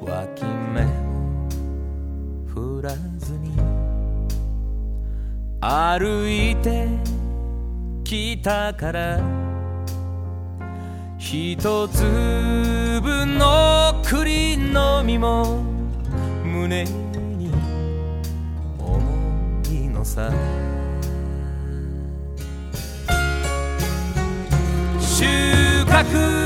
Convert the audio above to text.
脇目を振らずに歩いてきたから一粒の栗の実も胸に重いのさ収穫